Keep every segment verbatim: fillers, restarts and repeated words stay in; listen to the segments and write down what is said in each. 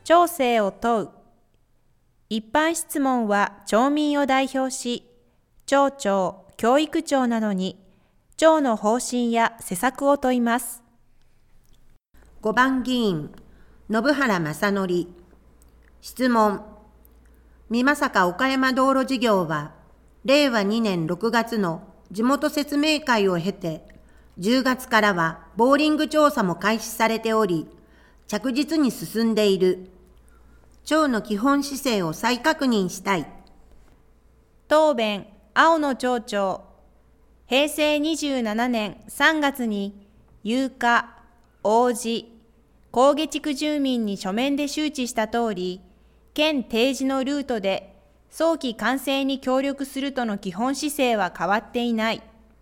町政を問う。一般質問は町民を代表し、町長、教育長などに町の方針や施策を問います。 ごばん議員、信原正則。質問。美作岡山道路事業は、れいわにねんろくがつの地元説明会を経て、じゅうがつからはボーリング調査も開始されており、着実に進んでいる。町の基本姿勢を再確認したい。 答弁、青野町長。へいせいにじゅうななねんさんがつに、有価、王子、高下地区住民に書面で周知した通り、県提示のルートで早期完成に協力するとの基本姿勢は変わっていない。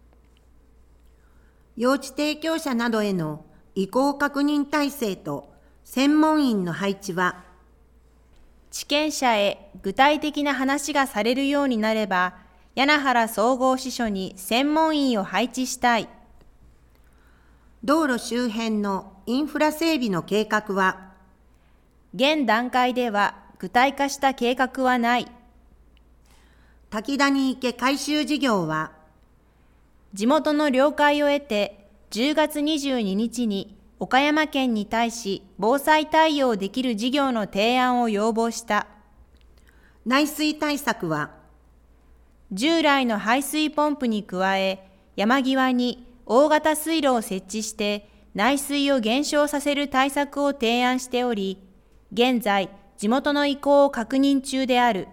用地提供者などへの意向確認体制と専門員の配置は、 地権者へ具体的な話がされるようになれば、柳原総合支所に専門員を配置したい。 道路周辺のインフラ整備の計画は、 現段階では具体化した計画はない。 滝谷池改修事業は、 地元の了解を得て、じゅうがつにじゅうににちに岡山県に対し防災対応できる事業の提案を要望した。 内水対策は、 従来の排水ポンプに加え、山際に大型水路を設置して内水を減少させる対策を提案しており、現在、地元の意向を確認中である。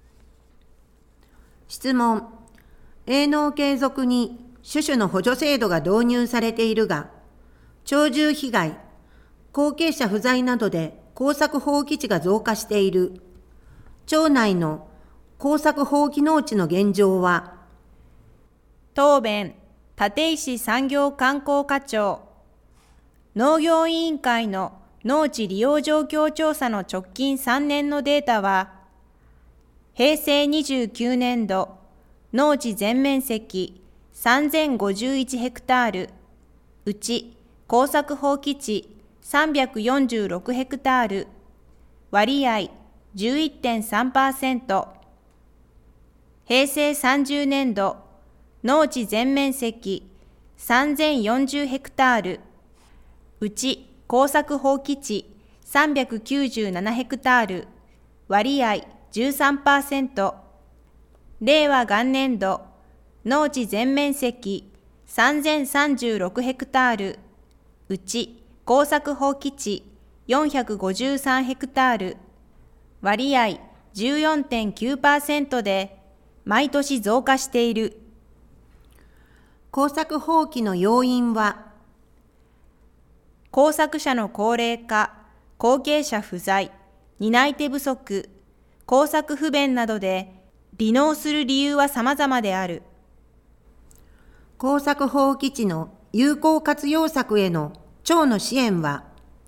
質問。営農継続に種々の補助制度が導入されているが、鳥獣被害、後継者不在などで耕作放棄地が増加している。町内の耕作放棄農地の現状は、 答弁、立石産業観光課長。農業委員会の農地利用状況調査の直近さんねんのデータは、へいせいにじゅうきゅうねんど、農地全面積さんぜんごじゅういちヘクタール、うち耕作放棄地さんびゃくよんじゅうろくヘクタール、割合 じゅういってんさんパーセント。へいせいさんじゅうねんど、農地全面積さんぜんよんじゅうヘクタール、うち耕作放棄地さんびゃくきゅうじゅうななヘクタール、割合 じゅうさんパーセント。れいわ元年度、農地全面積さんぜんさんじゅうろくヘクタール、うち耕作放棄地よんひゃくごじゅうさんヘクタール、割合 じゅうよんてんきゅうパーセント で毎年増加している。 耕作放棄の要因は、 耕作者の高齢化、後継者不在、担い手不足、耕作不便などで離農する理由は様々である。 耕作放棄地の有効活用策への町の支援は、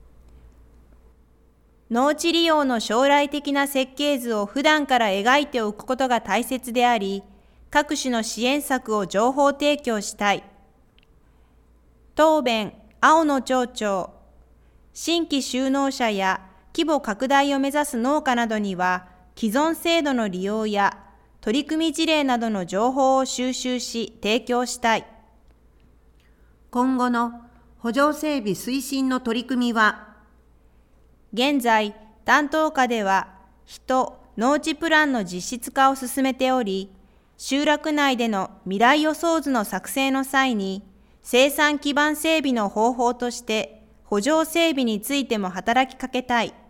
農地利用の将来的な設計図を普段から描いておくことが大切であり、各種の支援策を情報提供したい。答弁、青野町長。新規就農者や規模拡大を目指す農家などには、既存制度の利用や取り組み事例などの情報を収集し提供したい。 今後の補助整備推進の取り組みは、 現在、担当課では人・農地プランの実質化を進めており、集落内での未来予想図の作成の際に、生産基盤整備の方法として補助整備についても働きかけたい。